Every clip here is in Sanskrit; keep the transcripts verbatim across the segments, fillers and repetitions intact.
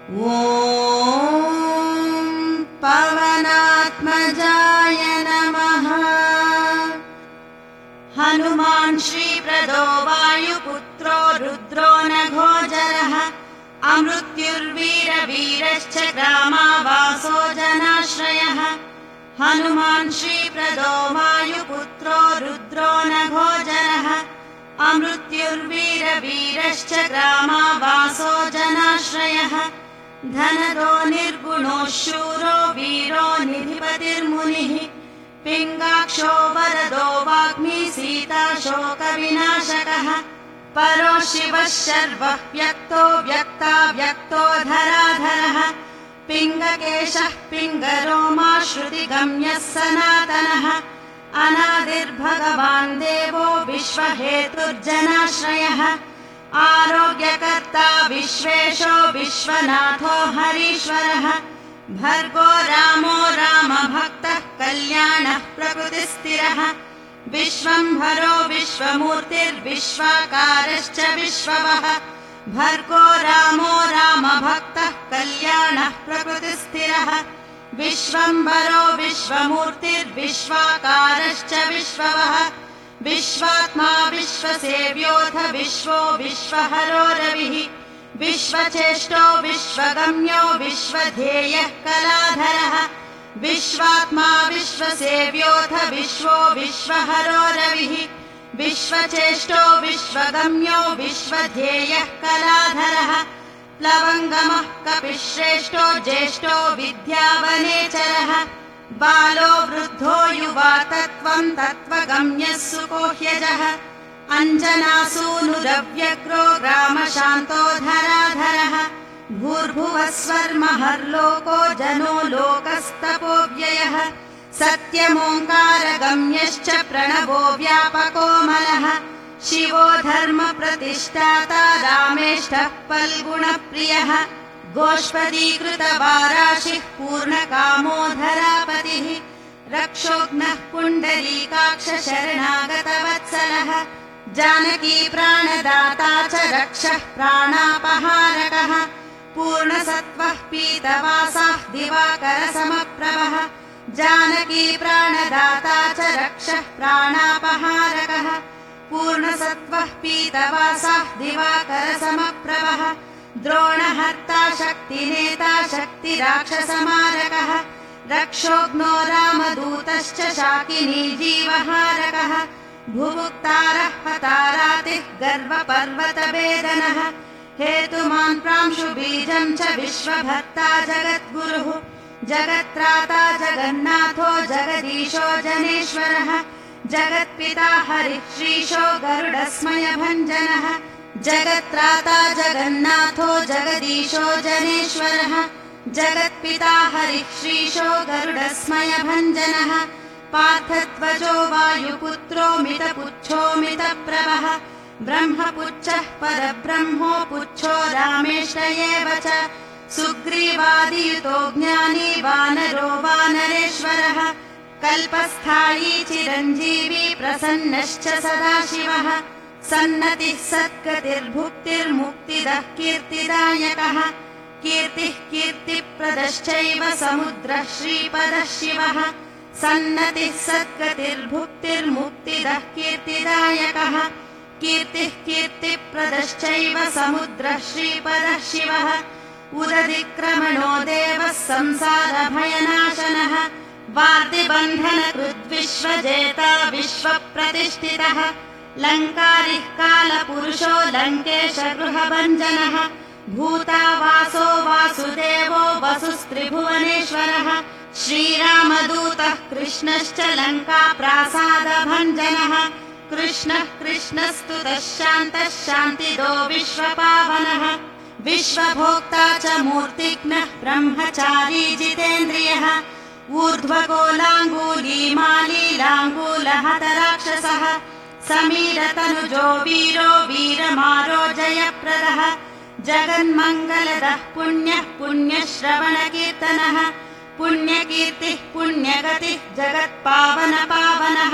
ॐ पवनात्मजाय नमः। हनुमान् श्रीप्रदो वायुपुत्रो रुद्रो नघोजरः अमृत्युर्वीरवीरश्च ग्रामावासो जनाश्रयः। हनुमान् श्रीप्रदो वायुपुत्रो रुद्रो नघोजरः अमृत्युर्वीरवीरश्च ग्रामावासो जनाश्रयः। धनदो निर्गुणो शूरो वीरो निधिपतिर्मुनिः पिङ्गाक्षो वरदो वाग्मी सीता शोकविनाशकः। परो शिवः शर्वः व्यक्तो व्यक्ताव्यक्तो धराधरः पिङ्गकेशः पिङ्गरोमा श्रुतिगम्यः सनातनः। अनादिर्भगवान् देवो विश्वहेतुर्जनाश्रयः। आरोग्यकर्ता विश्वेशो विश्वनाथो हरीश्वरः। भर्गो रामो रामभक्तः कल्याणः प्रकृतिस्थिरः। विश्वम्भरो विश्वमूर्तिर्विश्वाकारश्च विश्ववः। भर्गो रामो रामभक्तः कल्याणः प्रकृतिस्थिरः। विश्वम्भरो विश्वमूर्तिर्विश्वाकारश्च विश्ववः। विश्वात्मा विश्वसेव्योऽथ विश्वो विश्वहरो रविः। विश्वचेष्टो विश्वगम्यो विश्वध्येयः कलाधरः। विश्वात्मा विश्वसेव्योऽथ विश्वो विश्वहरो रविः। विश्वचेष्टो विश्वगम्यो विश्वध्येयः कलाधरः। प्लवङ्गमः कपिश्रेष्ठो ज्येष्ठो विद्यावनेचरः। बालो वृद्धो युवा तत्त्वं तत्त्वगम्यः सुकोह्यजः। अञ्जनासूनुरव्यग्रो ग्रामशान्तो धराधरः। भूर्भुवस्वर्महर्लोको जनो लोकस्तपोव्ययः। सत्यमोङ्कारगम्यश्च प्रणवो व्यापकोमलः। शिवो धर्मप्रतिष्ठाता रामेष्ठः फल्गुणप्रियः। गोष्पदीकृतवाराशिः पूर्णकामो धरापतिः। रक्षोघ्नः पुण्डरीकाक्ष शरणागतवत्सलः। जानकी प्राणदाता च रक्षः प्राणापहारकः। पूर्णसत्त्वः पीतवासः दिवाकरसमप्रभः। जानकी प्राणदाता च रक्षः प्राणापहारकः। पूर्णसत्त्वः पीतवासः दिवाकरसमप्रभः। द्रोणहर्ता शक्तिनेता शक्तिराक्षसमारकः। रक्षोघ्नो रामदूतश्च शाकिनी जीवहारकः। भुभुक्तारः हतारातिः गर्वपर्वतभेदनः। हेतुमान् प्रांशुबीजं च विश्वभर्ता जगद्गुरुः। जगत्त्राता जगन्नाथो जगदीशो जनेश्वरः। जगत्पिता हरिः श्रीशो गरुडस्मयभञ्जनः। जगत्त्राता जगन्नाथो जगदीशो जनेश्वरः। जगत्पिता हरिः श्रीशो गरुडस्मयभञ्जनः। पार्थध्वजो वायुपुत्रो मितपुच्छो मितप्रभः। ब्रह्मपुच्छः परब्रह्मो पुच्छो रामेश एव च। सुग्रीवादियुतो ज्ञानी वानरो वानरेश्वरः। कल्पस्थायी चिरञ्जीवी प्रसन्नश्च सदाशिवः। सन्नतिः सद्गतिर्भुक्तिर्मुक्तिदः कीर्तिदायकः। कीर्तिः कीर्तिप्रदश्चैव समुद्रः श्रीपदः शिवः। सन्नतिः सद्गतिर्भुक्तिर्मुक्तिदः कीर्तिदायकः। कीर्तिः कीर्तिप्रदश्चैव समुद्रः श्रीपदः शिवः। उदधिक्रमणो देवः संसारभयनाशनः। वार्तिबन्धनकृद्विश्वजेता विश्वप्रतिष्ठितः। लङ्कारिः कालपुरुषो लङ्केश गृहभञ्जनः। भूतावासो वासुदेवो वसुस्त्रिभुवनेश्वरः। श्रीरामदूतः कृष्णश्च लङ्काप्रासादभञ्जनः। कृष्णः कृष्णस्तुतः शान्तः शान्तिदो विश्वपावनः। विश्वभोक्ता च मूर्तिज्ञः ब्रह्मचारी जितेन्द्रियः। ऊर्ध्वगोलाङ्गूलीमालीलाङ्गूलहतराक्षसः। समीरतनुजो वीरो वीरमारो जयप्रदः। जगन्मङ्गलदः पुण्यः पुण्यश्रवणकीर्तनः। पुण्यकीर्तिः पुण्यगतिः जगत्पावनपावनः।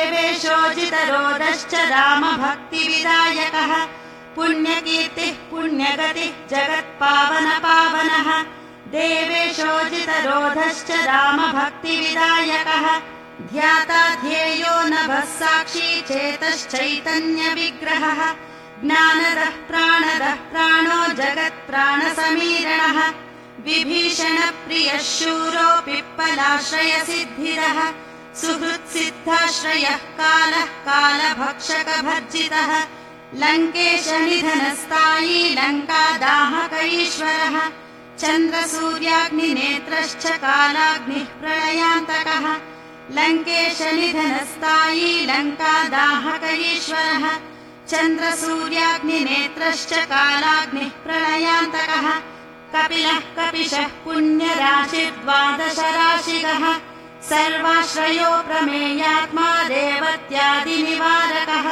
देवेशोजितरोदश्च रामभक्तिविदायकः। पुण्यकीर्तिः पुण्य पुण्यगतिः जगत्पावनपावनः देवेशोजितरोधश्च रामभक्तिविदायकः ध्याता ध्येयो नभः साक्षी चेतश्चैतन्यविग्रहः ज्ञानदः प्राणदः प्राणो जगत्प्राणसमीरणः विभीषणप्रियः शूरो पिप्पलाश्रयसिद्धिरः सुहृत्सिद्धाश्रयः कालः कालभक्षकभर्जितः लङ्केशनिधनस्थायी लङ्कादाहक ईश्वरः चन्द्रसूर्याग्निनेत्रश्च कालाग्निः प्रलयान्तकः लङ्केशनिधनस्थायी लङ्कादाहक ईश्वरः चन्द्रसूर्याग्निनेत्रश्च कालाग्निः प्रलयान्तकः कपिलः कपिशः पुण्यराशिर्द्वादशराशिगः सर्वाश्रयो प्रमेयात्मा रेवत्यादिनिवारकः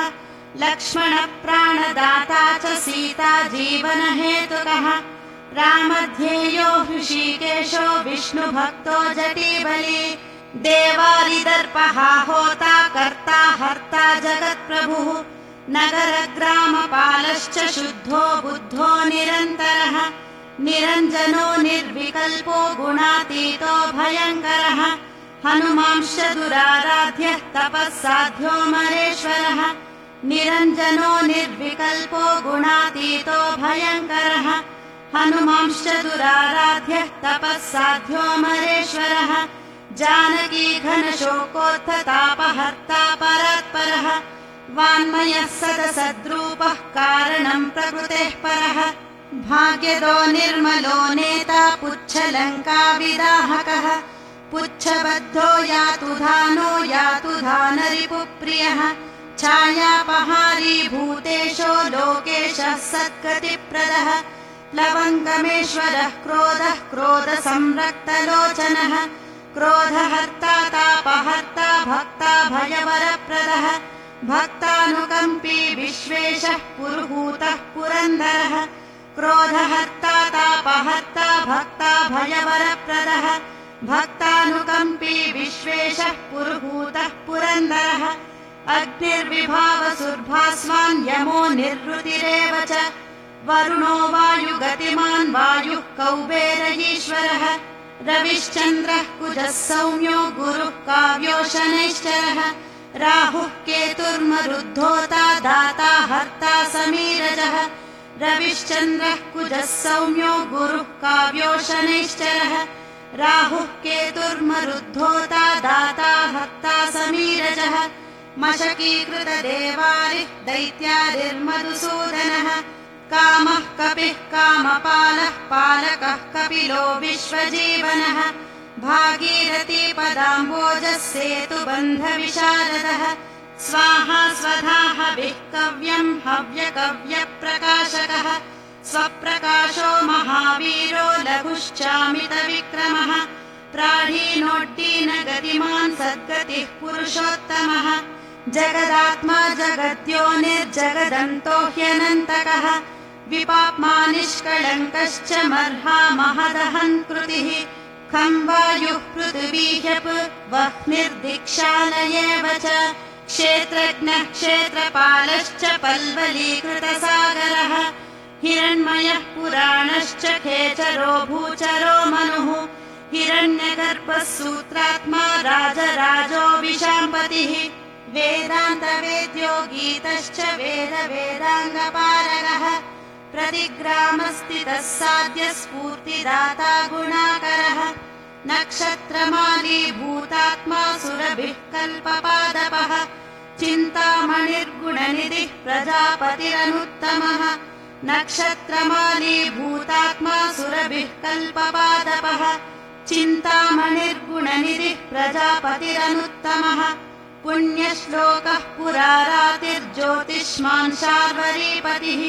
लक्ष्मणप्राणदाता च सीता जीवनहेतुकः रामध्येयो हृषीकेशो विष्णुभक्तो जटीबली देवारिदर्पः होता कर्ता हर्ता जगत्प्रभुः नगरग्रामपालश्च शुद्धो बुद्धो निरन्तरः निरञ्जनो निर्विकल्पो गुणातीतो भयङ्करः हनुमांश्च दुराराध्यः तपःसाध्यो मरेश्वरः निरञ्जनो निर्विकल्पो गुणातीतो भयङ्करः हनुमांश्च दुराराध्यः तपःसाध्यो मरेश्वरः जानकी घनशोकोत्थतापहर्ता परात्परः वाङ्मयः सदसद्रूपः कारणं प्रकृतेः परः भाग्यदो निर्मलो नेता पुच्छलङ्काविदाहकः पुच्छबद्धो यातु धानो यातु धानरिपुप्रियः छायापहारी भूतेशो लोकेशः सद्गतिप्रदः प्लवङ्गमेश्वरः क्रोधः क्रोधसंरक्तलोचनः क्रोधहर्ता तापहर्ता भक्ता भयवरप्रदः भक्तानुकम्पी विश्वेशः पुरुहूतः पुरन्दरः क्रोधहर्ता तापहर्ता भक्ता भयवरप्रदः भक्तानुकम्पी विश्वेशः पुरुहूतः पुरन्दरः अग्निर्विभावसुर्भास्वान् यमो निर्वृतिरेव च वरुणो वायुगतिमान् वायुः कौबेर ईश्वरः रविश्चन्द्रः कुजः सौम्यो गुरुः काव्यो शनैश्चरः राहुः केतुर्मरुद्धोता दाता हर्ता समीरजः रविश्चन्द्रः कुजः सौम्यो गुरुः काव्यो शनैश्चरः राहुः केतुर्मरुद्धोता दाता हर्ता समीरजः मशकीकृतदेवारिः दैत्यारिर्मधुसूदनः कामः कपिः कामपालः पालकः कपिलो विश्वजीवनः भागीरथी पदाम्बोजः सेतुबन्धविशारदः स्वाहा स्वधा हविः कव्यम् हव्यकव्यप्रकाशकः स्वप्रकाशो महावीरो लघुश्चामितविक्रमः प्राढीनोड्डीनगतिमान् सद्गतिः पुरुषोत्तमः जगदात्मा जगद्योनिर्जगदन्तो ह्यनन्तकः विपाप्मा निष्कळङ्कश्च मर्हा महदहन् कृतिः खं वायुः पृथिवी ह्यप् वह्निर्दिक्षालयेव च क्षेत्रज्ञः क्षेत्रपालश्च पल्वलीकृतसागरः हिरण्मयः पुराणश्च खेचरो भूचरो मनुः हिरण्यगर्भः सूत्रात्मा राजराजो विशाम्पतिः वेदान्तवेद्यो गीतश्च वेदवेदाङ्गपारगः प्रतिग्रामस्थितः साध्यः स्फूर्तिदाता गुणाकरः नक्षत्रमाली भूतात्मा सुरभिः कल्पपादपः चिन्तामणिर्गुणनिधिः प्रजापतिरनुत्तमः नक्षत्रमाली भूतात्मा सुरभिः कल्पपादपः चिन्तामणिर्गुणनिधिः प्रजापतिरनुत्तमः पुण्यश्लोकः पुरारातिर्ज्योतिष्मान् शार्वरीपतिः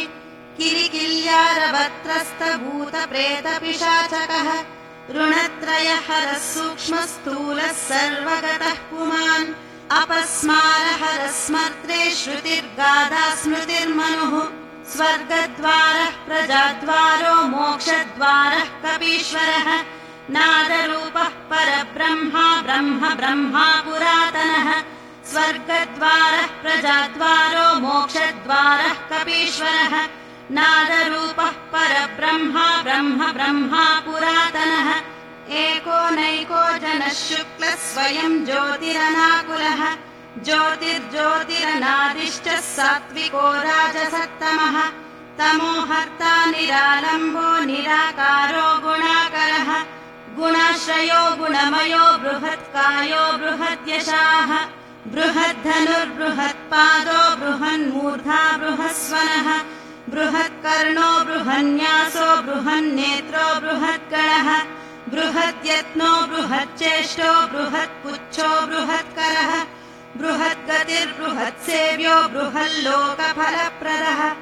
किलिकिल्यारवत्रस्तभूतप्रेतपिशाचकः ऋणत्रयहरः सूक्ष्मस्थूलः सर्वगतः पुमान् अपस्मारहरः स्मर्त्रे श्रुतिर्गाधा स्मृतिर्मनुः स्वर्गद्वारः प्रजाद्वारो मोक्षद्वारः कपीश्वरः नादरूपः परब्रह्मा ब्रह्म ब्रह्मा पुरातनः स्वर्गद्वारः प्रजाद्वारो मोक्षद्वारः कपीश्वरः नादरूपः परब्रह्मा ब्रह्म ब्रह्मा पुरातनः एको नैको जनः शुक्लः स्वयं ज्योतिरनाकुलः ज्योतिर्ज्योतिरनादिश्च सात्विको राजसत्तमः तमोहर्ता निरालम्बो निराकारो गुणाकरः गुणाश्रयो गुणमयो बृहत्कायो बृहद्यशाः बृहद्धनुर्बृहत्पादो बृहन्मूर्धा बृहस्वनः बृहत्कर्णो बृहन्यासो बृहन्नेत्रो बृहद्गणः बृहद्यत्नो बृहच्चेष्टो बृहत्पुच्छो बृहत्करः बृहद्गतिर्बृहत्सेव्यो बृहल्लोकफलप्रदः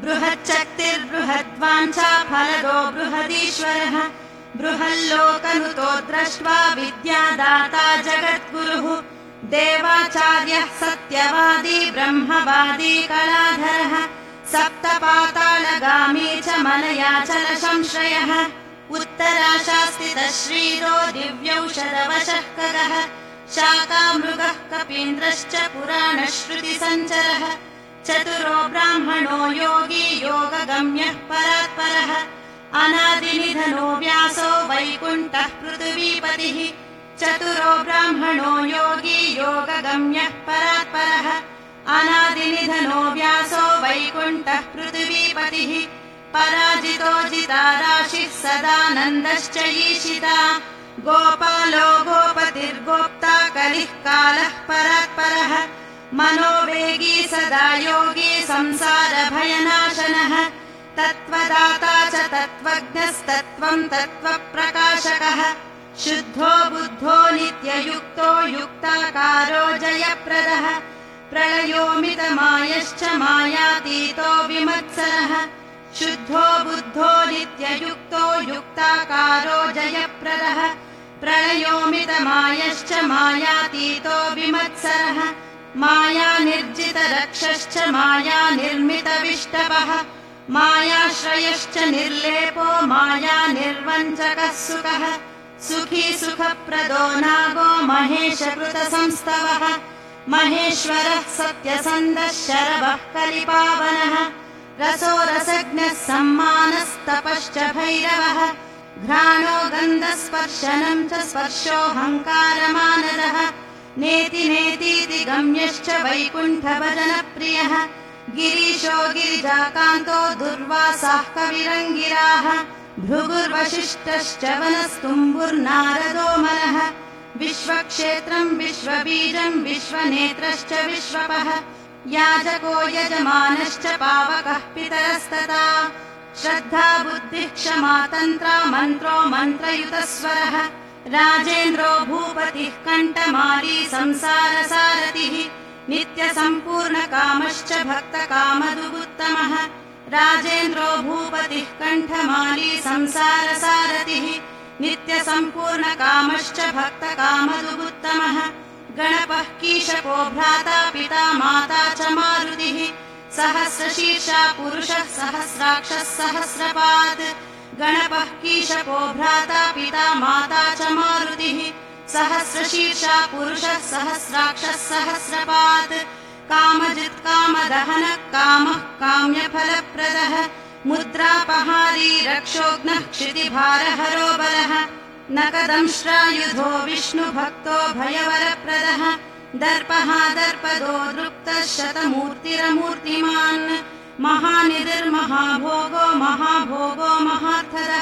बृहच्शक्तिर्बृहद्वाञ्छाफलदो बृहदीश्वरः बृहल्लोकनुतो दृष्ट्वा विद्यादाता जगद्गुरुः देवाचार्यः सत्यवादी ब्रह्मवादी कलाधरः सप्तपातालगामी च मलयाचलसंश्रयः उत्तराशास्तितः श्रीरो दिव्यौषधवशः खगः शाकामृगः कपीन्द्रश्च पुराणश्रुतिसञ्चरः चतुरो ब्राह्मणो योगी योगगम्यः परात्परः अनादिनिधनो व्यासो वैकुण्ठः पृथिवीपतिः चतुरो ब्राह्मणो योगी योगगम्यः परात्परः अनादिनिधनो व्यासो वैकुण्ठः पृथिवीपतिः पराजितो जिता राशिः सदानन्दश्च ईशिता गोपालो गोपतिर्गोप्ता कलिः कालः परात्परः मनोवेगी सदा योगी संसारभयनाशनः तत्त्वदाता च तत्त्वज्ञस्तत्त्वं तत्त्वप्रकाशकः शुद्धो बुद्धो नित्ययुक्तो युक्ताकारो जयप्रदः प्रलयोमितमायश्च मायातीतो विमत्सरः शुद्धो बुद्धो नित्ययुक्तो युक्ताकारो जयप्रदः प्रलयोमितमायश्च मायातीतो विमत्सरः मायानिर्जितरक्षश्च मायानिर्मितविष्टपः मायाश्रयश्च निर्लेपो मायानिर्वञ्चकः सुखः सुखी सुखप्रदो नागो महेशकृतसंस्तवः महेश्वरः सत्यसन्धः शरवः कलिपावनः रसो रसज्ञः सम्मानस्तपश्च भैरवः घ्राणो गन्धस्पर्शनं च स्पर्शोऽहङ्कारमानदः नेति नेतीति गम्यश्च वैकुण्ठभजनप्रियः गिरीशो गिरिजाकान्तो दुर्वासाः कविरङ्गिराः भृगुर्वसिष्ठश्च वनस्तुम्बुर्नारदो मनः विश्वक्षेत्रम् विश्वबीजम् विश्वनेत्रश्च विश्वपः याजको यजमानश्च पावकः पितरस्तथा श्रद्धा बुद्धिः क्षमा तन्त्रा मन्त्रो मन्त्रयुतस्वरः राजेन्द्रो भूपतिः कण्ठमाली संसारसारथिः नित्यसम्पूर्णकामश्च भक्तकामदुगुत्तमः राजेन्द्रो भूपतिः कण्ठमाली संसारसारथिः नित्यसम्पूर्णकामश्च भक्तकामदुगुत्तमः गणपः कीशको भ्राता पिता माता च मारुतिः सहस्रशीर्षा पुरुषः सहस्राक्षः सहस्रपात् गणपः कीशको भ्राता पिता माता च मारुतिः सहस्रशीर्षा पुरुषः सहस्राक्षः सहस्रपात् कामजित् कामदहनः कामः काम्यफलप्रदः मुद्रापहारी रक्षोघ्नः क्षितिभारहरो बलः नकदंश्रायुधो विष्णुभक्तो भयवरप्रदः दर्पः दर्पदो दृप्तः शतमूर्तिरमूर्तिमान् महानिधिर्महाभोगो महाभोगो महार्थदः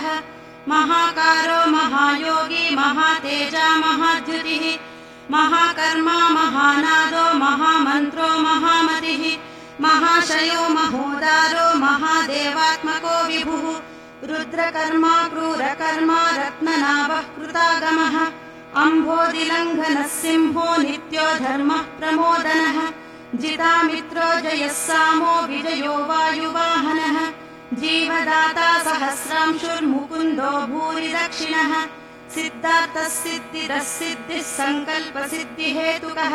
महाकारो महायोगी महातेजा महाद्युतिः महाकर्मा महानादो महामन्त्रो महामतिः महाशयो महोदारो महादेवात्मको विभुः रुद्रकर्मा क्रूरकर्मा रत्ननाभः कृतागमः अम्भोदिलङ्घनः सिंहो नित्यो धर्मः प्रमोदनः जितामित्रो जयः सामो विजयो वायुवाहनः जीवदाता सहस्रांशुर्मुकुन्दो भूरि दक्षिणः सिद्धार्थः सिद्धिरः सिद्धिः सङ्कल्पसिद्धिहेतुकः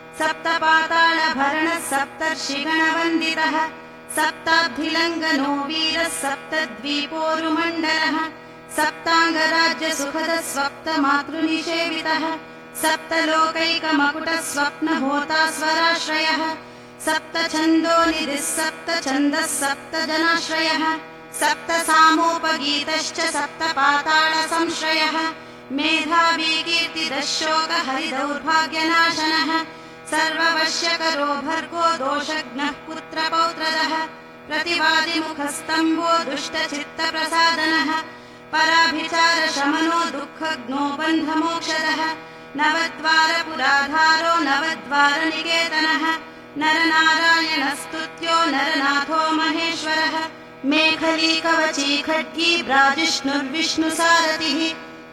सप्तपातालभरणः सप्तर्षिगणवन्दितः सप्ताब्धिलङ्घनो वीरः सप्तद्वीपोरुमण्डलः सप्ताङ्गराज्यसुखदः सप्तमातृनिषेवितः सप्तलोकैकमकुटः स्वप्नहोता स्वराश्रयः सप्त छन्दो निधिः सप्त छन्दः सप्त जनाश्रयः सप्त सामोपगीतश्च सप्त पाताळ संश्रयः मेधावी कीर्तिदः शोक हरिदौर्भाग्यनाशनः सर्ववश्यकरो भर्गो दोषज्ञः पुत्रपौत्रदः प्रतिवादिमुखस्तम्भो दुष्टचित्तप्रसादनः पराभिचारशमनो दुःखज्ञो बन्धमोक्षदः नवद्वारपुराधारो नवद्वारनिकेतनः नरनारायणस्तुत्यो नरनाथो महेश्वरः मेखलीकवची खड्गी ब्राजिष्णुर्विष्णुसारथिः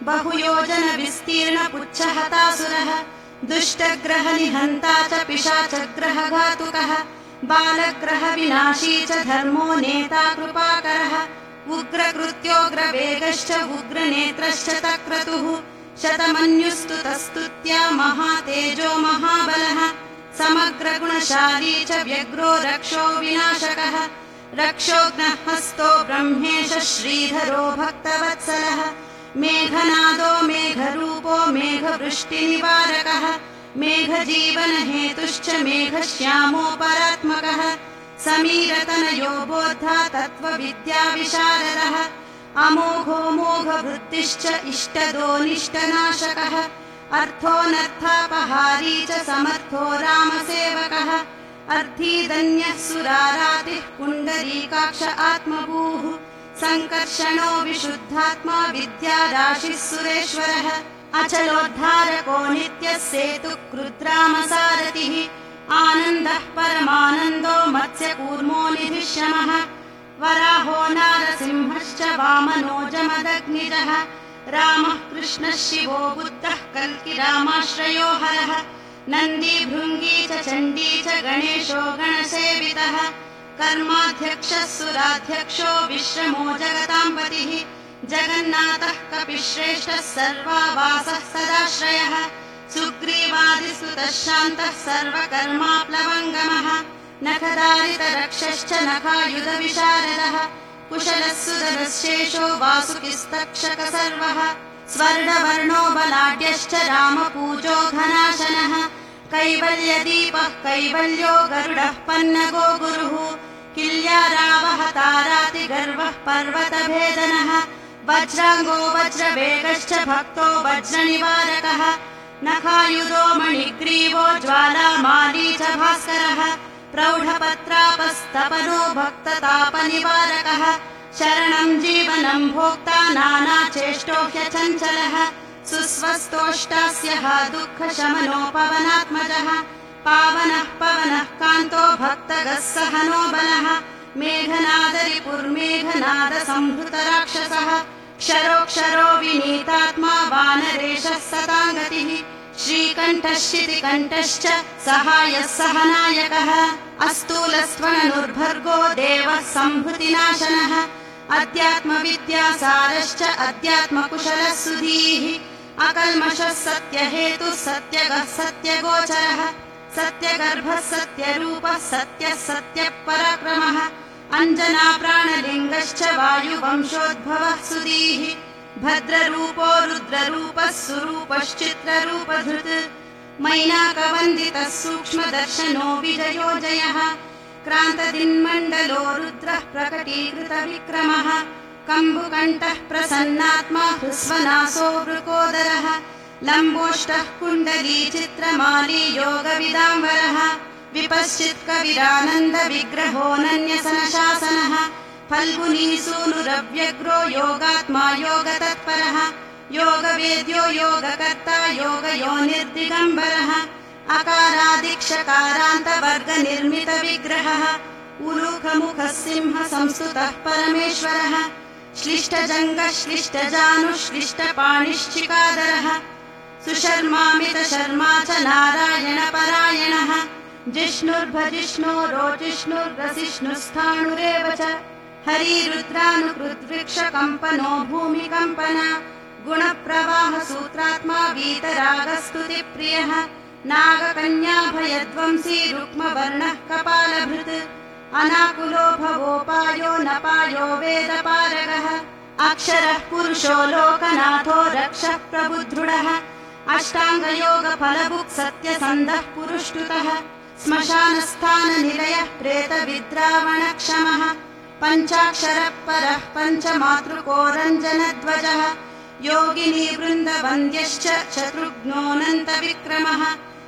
बहुयोजनविस्तीर्णपुच्छहतासुरः दुष्टग्रहनिहन्ता च पिशाचग्रहघातुकः बालग्रहविनाशी च धर्मो नेता कृपाकरः उग्रकृत्योग्रवेगश्च उग्रनेत्रश्च तक्रतुः शतमन्युस्तुतस्तुत्या महातेजो महाबलः समग्रगुणशाली च व्यग्रो रक्षो विनाशकः रक्षोघ्नः हस्तो ब्रह्मेश श्रीधरो भक्तवत्सलः मेघनादो मेघरूपो मेघवृष्टिनिवारकः मेघजीवनहेतुश्च मेघश्यामो परात्मकः समीरतनयो बोद्धा तत्त्वविद्याविशारदः अमोघो मोघवृत्तिश्च इष्टदो निष्टनाशकः अर्थोऽनर्थापहारी च समर्थो रामसेवकः अर्थिदन्यः सुरारातिः पुण्डरीकाक्ष आत्मभूः सङ्कर्षणो विशुद्धात्मा विद्याराशिः सुरेश्वरः अचलोद्धारको नित्यः सेतुः कृद्रामसारथिः आनन्दः परमानन्दो मत्स्यकूर्मो निधिशमः वराहो नारसिंहश्च वामनो जमदग्निजः रामः कृष्णः शिवो बुद्धः कल्कि रामाश्रयो हरः नन्दी भृङ्गी च चण्डी च गणेशो गणसेवितः कर्माध्यक्षः सुराध्यक्षो विश्रमो जगतां पतिः जगन्नाथः कपिश्रेष्ठः सर्वावासः सदाश्रयः सुग्रीवादिसुतः शान्तः सर्वकर्माप्लवङ्गमः नखदारितरक्षश्च नखायुधविशारदः कुशलः सुदरशेषो वासुकिस्तक्षक सर्वः स्वर्णवर्णो बलाढ्यश्च रामपूजो घनाशनः कैवल्यदीपः कैवल्यो गरुडः पन्नगो गुरुः किल्यारावः तारातिगर्वः पर्वतभेदनः वज्राङ्गो वज्रवेगश्च भक्तो वज्रनिवारकः नखायुधो मणिग्रीवो ज्वालामाली च भास्करः प्रौढपत्रापस्तपनो भक्ततापनिवारकः शरणं जीवनं भोक्ता नानाचेष्टो ह्यचञ्चलः सुस्वस्थोष्टास्यः दुःखशमनोपवनात्मजः पावनः पवनः कान्तो भक्तगः सहनो बलः मेघनादरिपुर्मेघनादसंहृतराक्षसः क्षरोक्षरो विनीतात्मा वानरेशः सताङ्गतिः श्रीकण्ठः शितिकण्ठश्च सहायः सहनायकः अस्तूलस्त्वननुर्भर्गो देवः सम्भृतिनाशनः अध्यात्मविद्यासारश्च अध्यात्मकुशलः सुधीः अकल्मषः सत्यहेतुः सत्यगः सत्यगोचरः सत्यगर्भः सत्यरूपः सत्यः सत्यपराक्रमः अञ्जनाप्राणलिङ्गश्च वायुवंशोद्भवः सुधीः भद्ररूपो रुद्ररूपः सुरूपश्चित्ररूपधृत् मैनाकवन्दितः सूक्ष्मदर्शनो विजयो जयः क्रान्तदिन्मण्डलो रुद्रः प्रकटीकृतविक्रमः कम्बुकण्ठः प्रसन्नात्मा ह्रस्वनासो वृकोदरः लम्बोष्टः कुण्डली चित्रमाली योगविदाम्बरः विपश्चित्कविरानन्द विग्रहोऽनन्यसनशासनः फल्गुनीसूनुरव्यग्रो योगात्मा योगतत्परः योगवेद्यो योगकर्ता योगयोनिर्दिगम्बरः अकारादिक्षकारान्तवर्गनिर्मितविग्रहः उलूखमुखः सिंह संस्तुतः परमेश्वरः श्लिष्टजङ्गः श्लिष्टजानुः श्लिष्टपाणिश्चिकादरः सुशर्मामितशर्मा च नारायणपरायणः जिष्णुर्भजिष्णो रोजिष्णुर्रसिष्णुस्थाणुरेव च हरिरुद्रानुकृद्वृक्षकम्पनो भूमिकम्पना गुणप्रवाहसूत्रात्मा वीतरागस्तुतिप्रियः नागकन्याभयध्वंसी रुक्मवर्णः कपालभृत् अनाकुलो भवोपायो नपायो वेदपारगः अक्षरः पुरुषो लोकनाथो रक्षः प्रबुद्धृढः अष्टाङ्गयोगफलभुक् सत्यसन्धः पुरुष्टुतः श्मशानस्थाननिलयः प्रेतविद्रावणक्षमः पञ्चाक्षरः परः पञ्चमातृको रञ्जनध्वजः योगिनी वृन्दवन्द्यश्च शत्रुघ्नोऽनन्तविक्रमः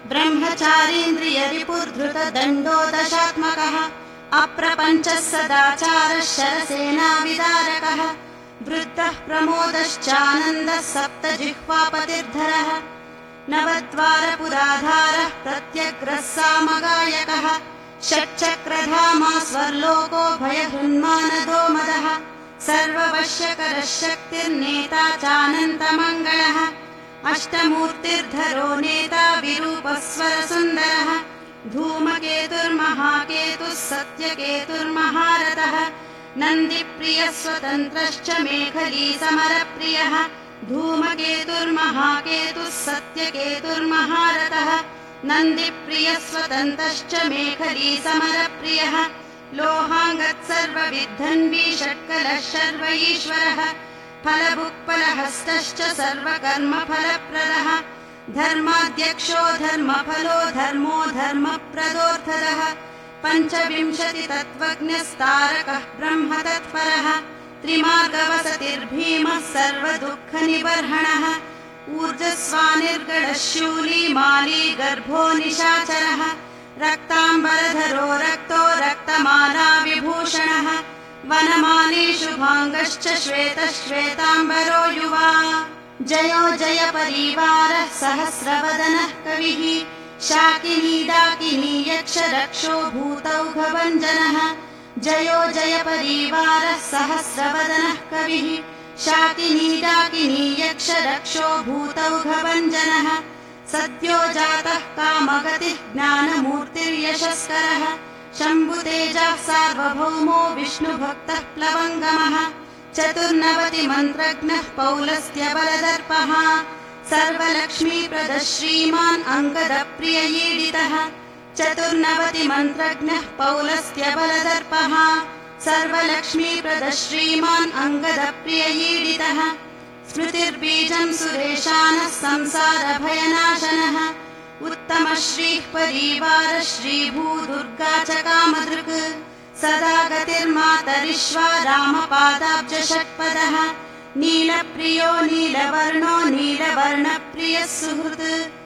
ब्रह्मचारीन्द्रियरिपुर्धृतदण्डो दशात्मकः अप्रपञ्चः सदाचारः शरसेनाविदारकः वृद्धः प्रमोदश्चानन्दः सप्तजिह्वापतिर्धरः नवद्वारपुराधारः प्रत्यग्रः सामगायकः षट्चक्रधामा स्वर्लोको भयहृन्मानदो मदः सर्ववश्यकरः शक्तिर्नेता चानन्तमङ्गलः अष्टमूर्तिर्धरो नेता विरूपस्वरसुन्दरः धूमकेतुर्महाकेतुः सत्यकेतुर्महारथः नन्दिप्रियः स्वतन्त्रश्च मेखली समरप्रियः धूमकेतुर्महाकेतुः सत्यकेतुर्महारथः नन्दिप्रियः स्वतन्त्रश्च मेखली समरप्रियः लोहाङ्गत् सर्वविद्धन्वी षट्कलः शर्व ईश्वरः फलभुक्फलहस्तश्च सर्वकर्मफलप्रदः धर्माध्यक्षो धर्मफलो धर्मो धर्मप्रदोऽर्थदः पञ्चविंशतितत्त्वज्ञस्तारकः ब्रह्म तत्परः त्रिमार्गवसतिर्भीमः सर्वदुःखनिबर्हणः ऊर्जस्वानिर्गणः शूली माली गर्भो निशाचरः रक्ताम्बरधरो रक्तो रक्तमाला विभूषणः वनमाली शुभाङ्गश्च श्वेतः श्वेताम्बरो युवा जयो जय परिवारः सहस्रवदनः कविः शाकिनी डाकिनी यक्ष रक्षो भूतौघभञ्जनः जयो जय परिवारः सहस्रवदनः कविः शाकिनी डाकिनी यक्ष रक्षो भूतौघभञ्जनः सद्यो जातः कामगतिः ज्ञानमूर्तिर्यशस्करः शम्भुतेजः सार्वभौमो विष्णुभक्तः प्लवङ्गमः चतुर्नवतिमन्त्रज्ञः पौलस्त्यबलदर्पः सर्वलक्ष्मीप्रदः श्रीमान् अङ्गदप्रियईडितः चतुर्नवतिमन्त्रज्ञः पौलस्त्यबलदर्पः सर्वलक्ष्मीप्रदः श्रीमान् अङ्गदप्रियईडितः स्मृतिर्बीजम् सुरेशानः संसारभयनाशनः उत्तमश्रीः परिवारः श्रीभूदुर्गा च कामधृक् सदा गतिर्मातरिश्वा रामपादाब्जषट्पदः नीलप्रियो नीलवर्णो नीलवर्णप्रियः सुहृत्